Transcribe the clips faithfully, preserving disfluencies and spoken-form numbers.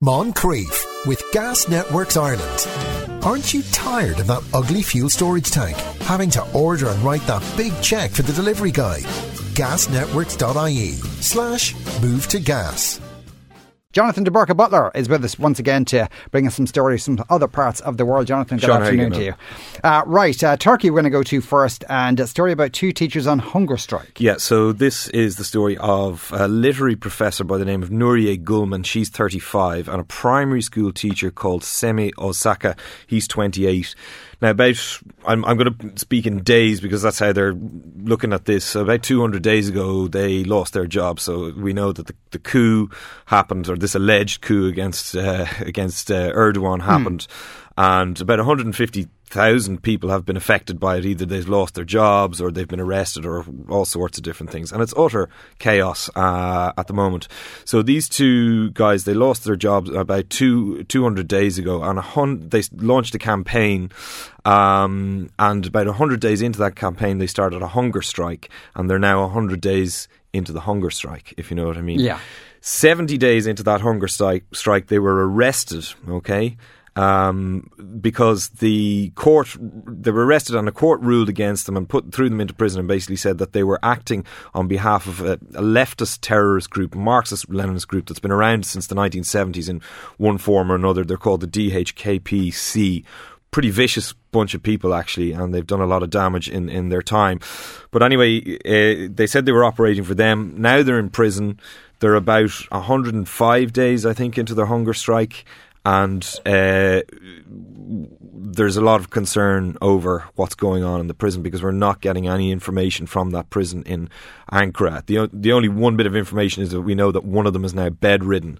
Moncrief with Gas Networks Ireland. Aren't you tired of that ugly fuel storage tank? Having to order and write that big cheque for the delivery guy? gasnetworks.ie slash move to gas. Jonathan de Burca Butler is with us once again to bring us some stories from other parts of the world. Jonathan, good Sean, afternoon to you. Uh, right, uh, Turkey we're going to go to first, and a story about two teachers on hunger strike. Yeah, so this is the story of a literary professor by the name of Nuriye Gulman. She's thirty-five, and a primary school teacher called Semi Osaka. He's twenty-eight. Now, about, I'm, I'm going to speak in days because that's how they're looking at this. About two hundred days ago, they lost their job. So we know that the, the coup happened, or this alleged coup against uh, against uh, Erdogan happened. Mm. And about one hundred fifty thousand people have been affected by it. Either they've lost their jobs or they've been arrested or all sorts of different things. And it's utter chaos uh, at the moment. So these two guys, they lost their jobs about two, two hundred days ago, and a hun- they launched a campaign. Um, and about one hundred days into that campaign, they started a hunger strike. And they're now one hundred days into the hunger strike, if you know what I mean. Yeah. seventy days into that hunger strike, strike they were arrested, okay? Um, because the court, they were arrested and a court ruled against them and put threw them into prison and basically said that they were acting on behalf of a, a leftist terrorist group, Marxist-Leninist group that's been around since the nineteen seventies in one form or another. They're called the D H K P C. Pretty vicious bunch of people, actually, and they've done a lot of damage in, in their time. But anyway, uh, they said they were operating for them. Now they're in prison. They're about one hundred five days, I think, into their hunger strike. And uh, there's a lot of concern over what's going on in the prison because we're not getting any information from that prison in Ankara. The the only one bit of information is that we know that one of them is now bedridden.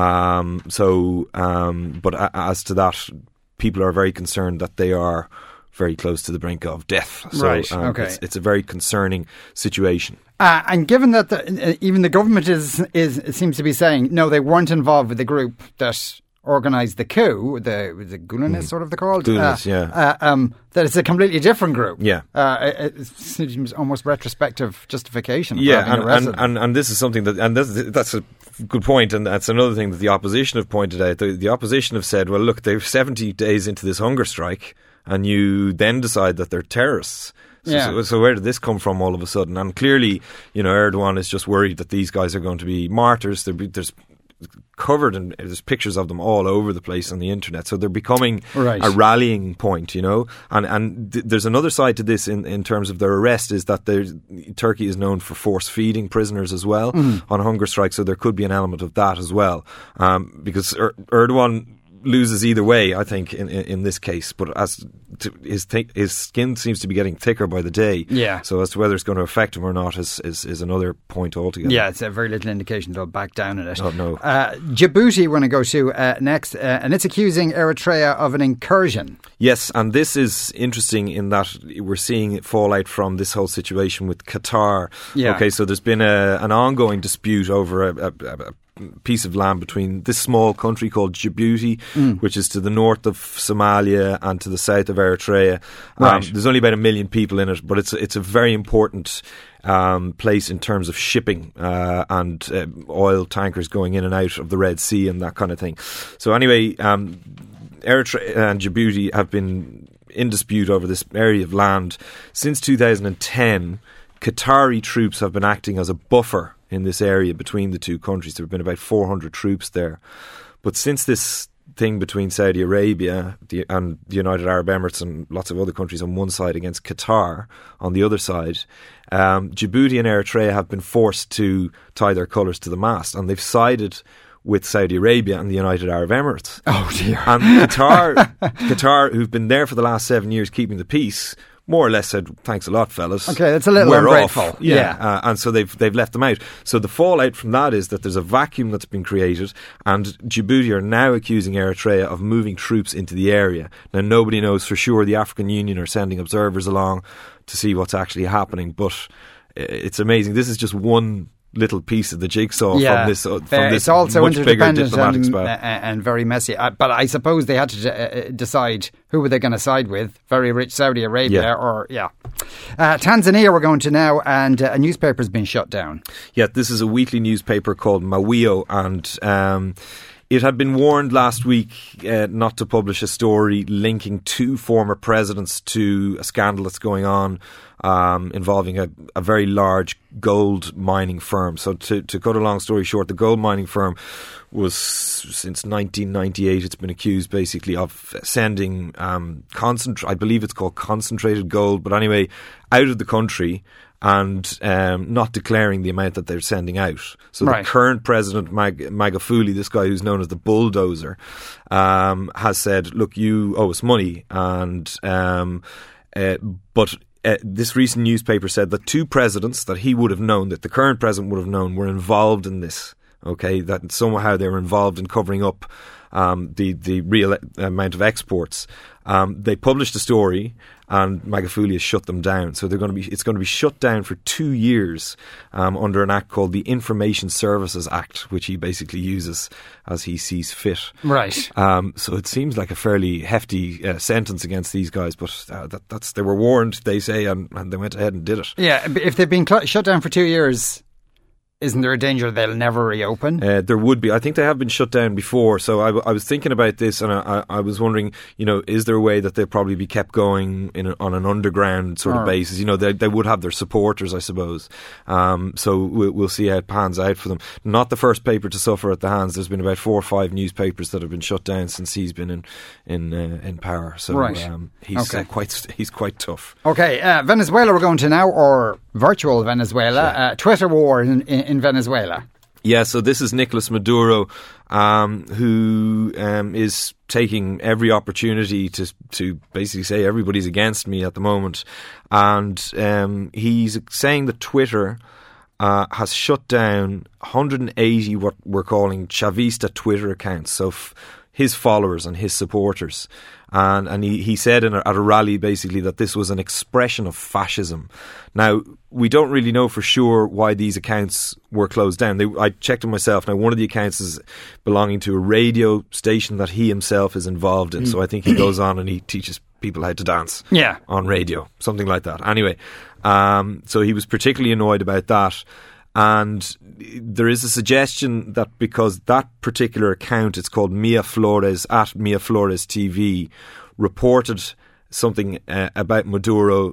Um, so, um, but a- as to that, people are very concerned that they are very close to the brink of death. So, right. Um, okay. It's, it's a very concerning situation. Uh, and given that the, even the government is is it seems to be saying no, they weren't involved with the group that organised the coup, the the Gulenists, mm. sort of they're called. Gulenists, uh, yeah. Uh, um, that it's a completely different group. Yeah. Uh, it, it seems almost retrospective justification. For yeah, having and, and, and and this is something that, and this, that's a good point, and that's another thing that the opposition have pointed out. The, the opposition have said, well, look, they're seventy days into this hunger strike, and you then decide that they're terrorists. So, yeah. so, so where did this come from all of a sudden? And clearly, you know, Erdogan is just worried that these guys are going to be martyrs. Be, there's covered and there's pictures of them all over the place on the internet, so they're becoming right. a rallying point, you know. And and th- there's another side to this in, in terms of their arrest, is that Turkey is known for force feeding prisoners as well mm. on hunger strike, so there could be an element of that as well, um, because er- Erdogan loses either way, I think, in, in, in this case. But as to his th- his skin seems to be getting thicker by the day. Yeah. So as to whether it's going to affect him or not is, is, is another point altogether. Yeah, it's a very little indication they'll back down in it. Oh, no. Uh, Djibouti we're going to go to uh, next, uh, and it's accusing Eritrea of an incursion. Yes, and this is interesting in that we're seeing fallout from this whole situation with Qatar. Yeah. Okay, so there's been a, an ongoing dispute over a, a, a piece of land between this small country called Djibouti, mm. which is to the north of Somalia and to the south of Eritrea. Right. Um, there's only about a million people in it, but it's it's a very important um, place in terms of shipping uh, and uh, oil tankers going in and out of the Red Sea and that kind of thing. So anyway, um, Eritrea and Djibouti have been in dispute over this area of land since two thousand ten. Qatari troops have been acting as a buffer in this area between the two countries. There have been about four hundred troops there. But since this thing between Saudi Arabia the, and the United Arab Emirates and lots of other countries on one side against Qatar on the other side, um, Djibouti and Eritrea have been forced to tie their colours to the mast, and they've sided with Saudi Arabia and the United Arab Emirates. Oh dear. And Qatar, Qatar, who've been there for the last seven years keeping the peace, more or less said, thanks a lot, fellas. Okay, that's a little We're ungrateful. Off. Yeah, yeah. Uh, and so they've they've left them out. So the fallout from that is that there's a vacuum that's been created, and Djibouti are now accusing Eritrea of moving troops into the area. Now, nobody knows for sure. The African Union are sending observers along to see what's actually happening, but it's amazing. This is just one little piece of the jigsaw yeah. from this uh, from uh, this it's also much bigger interdependent diplomatic and, spell. uh, and very messy. Uh, but I suppose they had to d- uh, decide who were they going to side with. Very rich Saudi Arabia yeah. or, yeah. Uh, Tanzania we're going to now, and uh, a newspaper's been shut down. Yeah, this is a weekly newspaper called Mawio, and um, It had been warned last week uh, not to publish a story linking two former presidents to a scandal that's going on um, involving a, a very large gold mining firm. So to, to cut a long story short, the gold mining firm was, since nineteen ninety-eight, it's been accused basically of sending um, concentrate, I believe it's called concentrated gold, but anyway, out of the country and um, not declaring the amount that they're sending out. So right. the current president, Mag- Magufuli, this guy who's known as the bulldozer, um, has said, look, you owe us money. And um, uh, but uh, this recent newspaper said that two presidents that he would have known, that the current president would have known, were involved in this. Okay, that somehow they were involved in covering up um, the, the real amount of exports. Um, they published a story, and Magufuli has shut them down. So they're going to be it's going to be shut down for two years um, under an act called the Information Services Act, which he basically uses as he sees fit. Right. Um, so it seems like a fairly hefty uh, sentence against these guys, but uh, that, that's they were warned, they say, and, and they went ahead and did it. Yeah, if they've been cl- shut down for two years... Isn't there a danger they'll never reopen? Uh, there would be. I think they have been shut down before. So I, w- I was thinking about this, and I, I was wondering, you know, is there a way that they'll probably be kept going in a, on an underground sort of or, basis? You know, they, they would have their supporters, I suppose. Um, so we'll, we'll see how it pans out for them. Not the first paper to suffer at the hands. There's been about four or five newspapers that have been shut down since he's been in in uh, in power. So right. um, he's okay. uh, quite he's quite tough. Okay, uh, Venezuela we're going to now, or virtual Venezuela, yeah. uh, Twitter war in, in, in Venezuela. Yeah, so this is Nicolas Maduro, um, who um, is taking every opportunity to to basically say everybody's against me at the moment. And um, he's saying that Twitter uh, has shut down one hundred eighty what we're calling Chavista Twitter accounts, so f- his followers and his supporters. And, and he, he said in a, at a rally basically that this was an expression of fascism. Now, we don't really know for sure why these accounts were closed down. They, I checked them myself. Now, one of the accounts is belonging to a radio station that he himself is involved in. Mm. So I think he goes on and he teaches people how to dance yeah. on radio, something like that. Anyway, um, so he was particularly annoyed about that. And there is a suggestion that because that particular account, it's called Mia Flores, at Mia Flores T V, reported something uh, about Maduro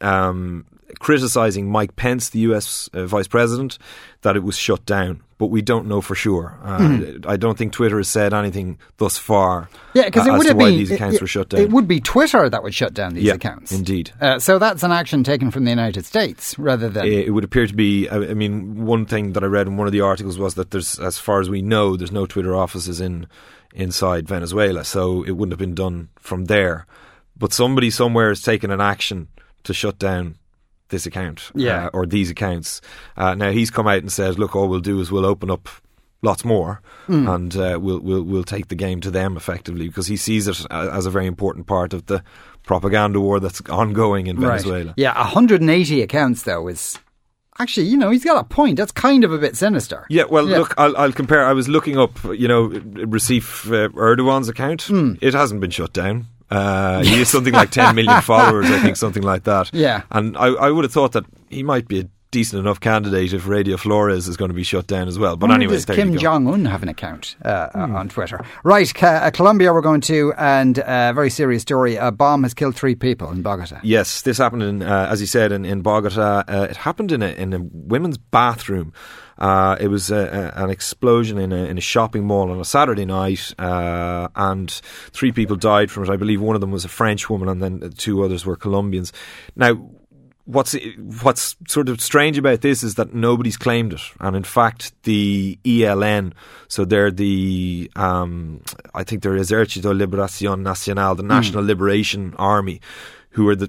um, criticising Mike Pence, the U S uh, Vice President, that it was shut down. But we don't know for sure. Uh, mm. I don't think Twitter has said anything thus far. Yeah, because uh, it would as have to why been these accounts it, were shut down. It would be Twitter that would shut down these yeah, accounts. Indeed. Uh, so that's an action taken from the United States rather than. It would appear to be. I mean, one thing that I read in one of the articles was that there's, as far as we know, there's no Twitter offices in inside Venezuela, so it wouldn't have been done from there. But somebody somewhere has taken an action to shut down this account, yeah. uh, or these accounts. Uh, now he's come out and said, "Look, all we'll do is we'll open up lots more, mm. and uh, we'll we'll we'll take the game to them effectively," because he sees it as a very important part of the propaganda war that's ongoing in Venezuela. Right. Yeah, one hundred eighty accounts though is. Actually, you know, he's got a point. That's kind of a bit sinister. Yeah, well, yeah. look, I'll, I'll compare. I was looking up, you know, Recep uh, Erdogan's account. Mm. It hasn't been shut down. Uh, he has something like ten million followers, I think, something like that. Yeah. And I, I would have thought that he might be a decent enough candidate if Radio Flores is going to be shut down as well. But anyway, does Kim Jong Un have an account uh, hmm. on Twitter? Right, uh, Colombia we're going to, and a uh, very serious story. A bomb has killed three people in Bogota. Yes, this happened in, uh, as you said, in, in Bogota. Uh, it happened in a, in a women's bathroom. Uh, it was a, a, an explosion in a, in a shopping mall on a Saturday night, uh, and three people died from it. I believe one of them was a French woman, and then two others were Colombians. Now, What's what's sort of strange about this is that nobody's claimed it, and in fact, the E L N, so they're the um, I think they're Ejército Liberación Nacional, the National mm. Liberation Army, who are the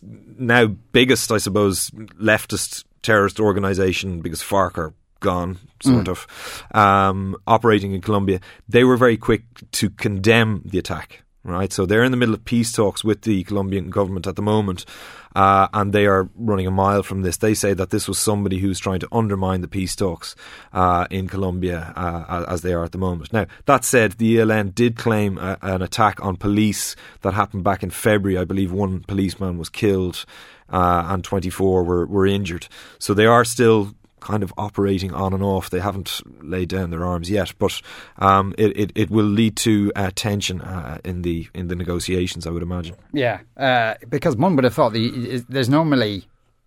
now biggest, I suppose, leftist terrorist organisation because FARC are gone, sort mm. of, um, operating in Colombia. They were very quick to condemn the attack. Right, so they're in the middle of peace talks with the Colombian government at the moment, uh, and they are running a mile from this. They say that this was somebody who's trying to undermine the peace talks uh, in Colombia uh, as they are at the moment. Now, that said, the E L N did claim a, an attack on police that happened back in February. I believe one policeman was killed uh, and twenty-four were, were injured. So they are still kind of operating on and off. They haven't laid down their arms yet, but um, it, it it will lead to uh, tension uh, in the in the negotiations, I would imagine. Yeah, uh, because one would have thought the, there's normally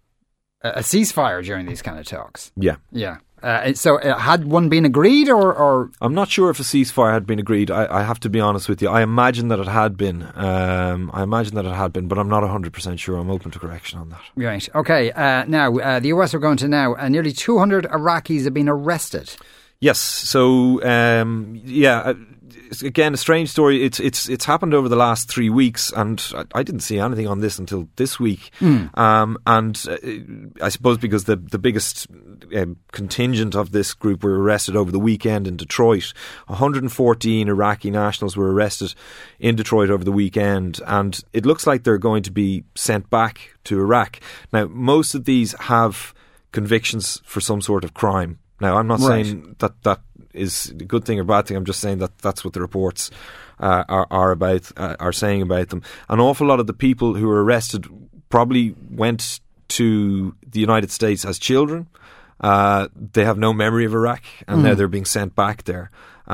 a, a ceasefire during these kind of talks. Yeah, yeah. Uh, so uh, had one been agreed, or, or I'm not sure if a ceasefire had been agreed. I, I have to be honest with you. I imagine that it had been. Um, I imagine that it had been, but I'm not one hundred percent sure. I'm open to correction on that. Right. Okay. Uh, now, uh, the U S are going to now, uh, nearly two hundred Iraqis have been arrested. Yes. So, um, yeah, uh, again, a strange story. It's it's it's happened over the last three weeks, and I, I didn't see anything on this until this week. Mm. Um, and uh, I suppose because the the biggest uh, contingent of this group were arrested over the weekend in Detroit. one hundred fourteen Iraqi nationals were arrested in Detroit over the weekend, and it looks like they're going to be sent back to Iraq. Now, most of these have convictions for some sort of crime. Now, I'm not right. saying that that is a good thing or bad thing. I'm just saying that that's what the reports uh, are, are about, uh, are saying about them. An awful lot of the people who were arrested probably went to the United States as children. Uh, they have no memory of Iraq, and mm. now they're being sent back there.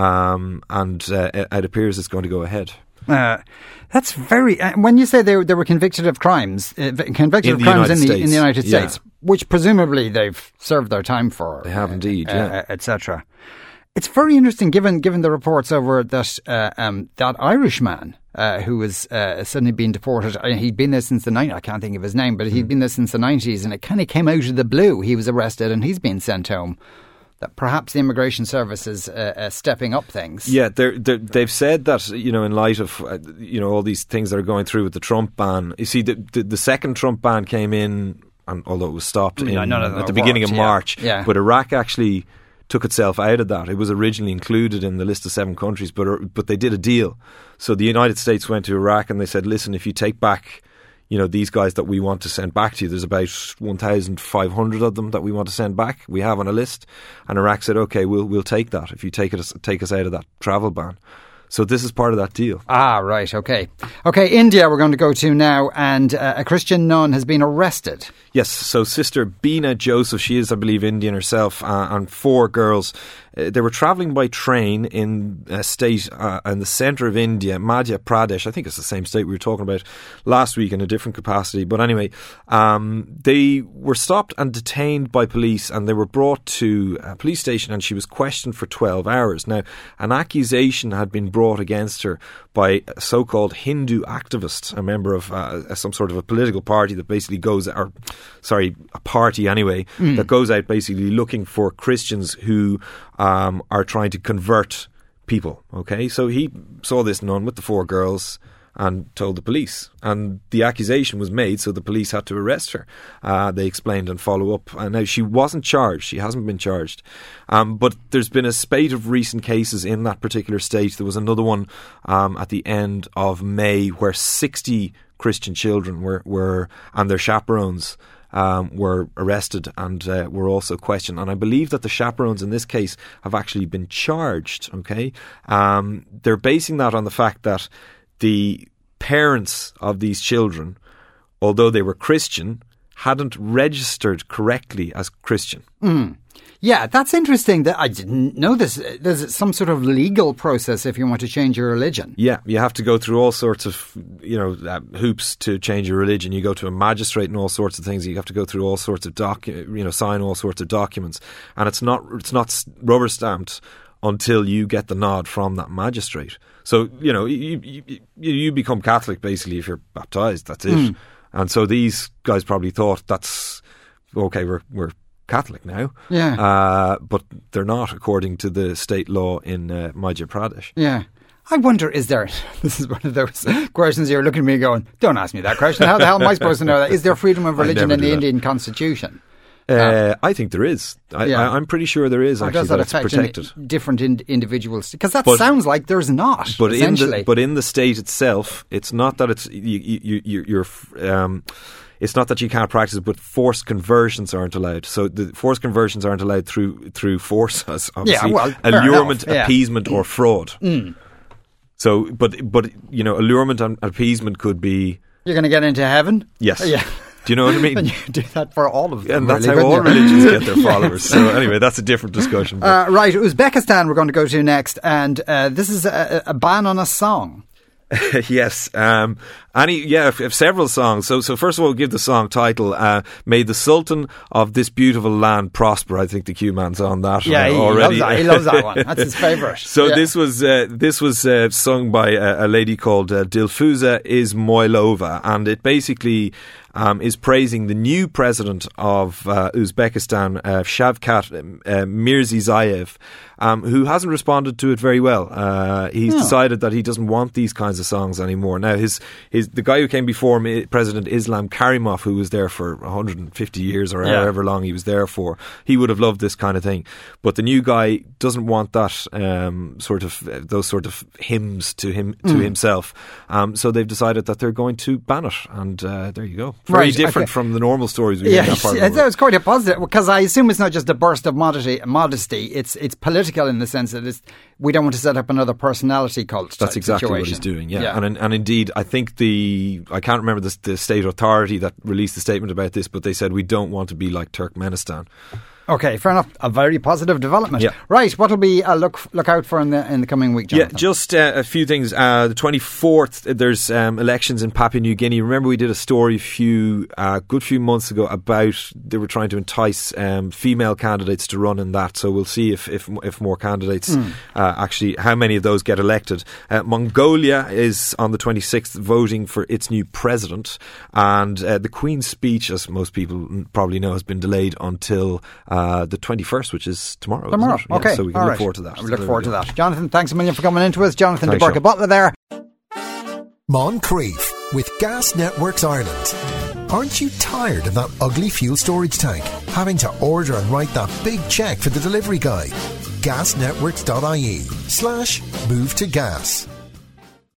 Um, and uh, it, it appears it's going to go ahead. Uh, that's very. Uh, when you say they they were convicted of crimes, uh, convicted of crimes in the in the United States, yeah. which presumably they've served their time for. They have indeed, uh, yeah, uh, et cetera. It's very interesting, given given the reports over that uh, um, that Irishman uh, who was uh, suddenly being deported. Uh, he'd been there since the nineties. I can't think of his name, but he'd mm. been there since the nineties, and it kind of came out of the blue. He was arrested, and he's been sent home. That perhaps the immigration service is uh, uh, stepping up things. Yeah, they're, they're, they've said that, you know, in light of uh, you know all these things that are going through with the Trump ban. You see, the the, the second Trump ban came in, and although it was stopped yeah, in, at the worked, beginning of yeah. March, yeah. but Iraq actually took itself out of that. It was originally included in the list of seven countries, but but they did a deal. So the United States went to Iraq and they said, listen, if you take back, you know, these guys that we want to send back to you, there's about one thousand five hundred of them that we want to send back. We have on a list. And Iraq said, okay, we'll we'll take that if you take it take us out of that travel ban. So this is part of that deal. Ah, right, okay. Okay, India we're going to go to now, and uh, a Christian nun has been arrested. Yes, so Sister Beena Joseph, she is, I believe, Indian herself, uh, and four girls. Uh, they were travelling by train in a state uh, in the centre of India, Madhya Pradesh. I think it's the same state we were talking about last week in a different capacity. But anyway, um, they were stopped and detained by police, and they were brought to a police station, and she was questioned for twelve hours. Now, an accusation had been brought against her by a so-called Hindu activist, a member of uh, some sort of a political party that basically goes, or sorry, a party anyway, mm. that goes out basically looking for Christians who um, are trying to convert people. Okay, so he saw this nun with the four girls and told the police, and the accusation was made, so the police had to arrest her. Uh, they explained and follow up. And now she wasn't charged; she hasn't been charged. Um, but there's been a spate of recent cases in that particular state. There was another one um, at the end of May where sixty Christian children were, were and their chaperones um, were arrested and uh, were also questioned. And I believe that the chaperones in this case have actually been charged. Okay, um, they're basing that on the fact that the parents of these children, although they were Christian, hadn't registered correctly as Christian. Mm. Yeah, that's interesting. That I didn't know this. There's some sort of legal process if you want to change your religion. Yeah, you have to go through all sorts of, you know, uh, hoops to change your religion. You go to a magistrate and all sorts of things. You have to go through all sorts of doc, you know, sign all sorts of documents, and it's not it's not rubber stamped until you get the nod from that magistrate. So, you know, you, you, you become Catholic basically if you're baptised, that's it. Mm. And so these guys probably thought that's, okay, we're we're Catholic now. Yeah. Uh, but they're not, according to the state law in uh, Madhya Pradesh. Yeah. I wonder, is there, this is one of those questions you're looking at me going, don't ask me that question. How the hell am I supposed to know that? Is there freedom of religion in the that. Indian constitution? Uh, I think there is. I, yeah. I, I'm pretty sure there is, actually, does that, that it's affect protected. Different in, individuals? Because that but, sounds like there's not, but essentially. In the, but in the state itself, it's not that it's you, you, you, you're... Um, it's not that you can't practice it, but forced conversions aren't allowed. So the forced conversions aren't allowed through through force, as obviously, yeah, well, allurement, yeah. appeasement, or fraud. Mm. So, but but you know, allurement and appeasement could be... You're going to get into heaven? Yes. Yeah. Do you know what I mean? And you do that for all of them. And that's really, how all you? religions get their followers. So anyway, that's a different discussion. Uh, right, Uzbekistan we're going to go to next, and uh, this is a, a ban on a song. Yes, um, any yeah, if, if several songs. So, so first of all, give the song title. Uh, May the Sultan of this beautiful land prosper. I think the Q man's on that. Yeah, he already. loves that. He loves that one. That's his favourite. So yeah. this was uh, this was uh, sung by a, a lady called uh, Dilfuza Ismoilova, and it basically um, is praising the new president of uh, Uzbekistan, uh, Shavkat uh, Mirziyoyev, um, who hasn't responded to it very well. Uh, he's oh. decided that he doesn't want these kinds of songs anymore. Now, his his the guy who came before him, President Islam Karimov, who was there for one hundred fifty years or yeah. however long he was there for, he would have loved this kind of thing. But the new guy doesn't want that um, sort of uh, those sort of hymns to him to mm. himself. Um, so they've decided that they're going to ban it, and uh, there you go. Very right, different okay. from the normal stories we yeah, hear in that part of the world. That was quite a positive, because I assume it's not just a burst of modesty. modesty. It's it's political in the sense that it's, we don't want to set up another personality cult. That's exactly situation. what he's doing. Yeah, yeah. and and indeed, I think the I can't remember the, the state authority that released the statement about this, but they said we don't want to be like Turkmenistan. Okay, fair enough. A very positive development. Yeah. Right, what will be a look look out for in the in the coming week, Jonathan? Yeah, just uh, a few things. Uh, the twenty-fourth, there's um, elections in Papua New Guinea. Remember we did a story a few, uh, good few months ago about they were trying to entice um, female candidates to run in that. So we'll see if if, if more candidates mm. uh, actually, how many of those get elected. Uh, Mongolia is on the twenty-sixth voting for its new president. And uh, the Queen's speech, as most people probably know, has been delayed until Uh, the twenty-first, which is tomorrow. Tomorrow, isn't it? okay. Yeah, so we can All look right. forward to that. We look forward to that. Jonathan, thanks a million for coming into us. Jonathan Thanks, DeBurka Sean. Butler there. Moncrief with Gas Networks Ireland. Aren't you tired of that ugly fuel storage tank? Having to order and write that big cheque for the delivery guy? gasnetworks.ie slash move to gas.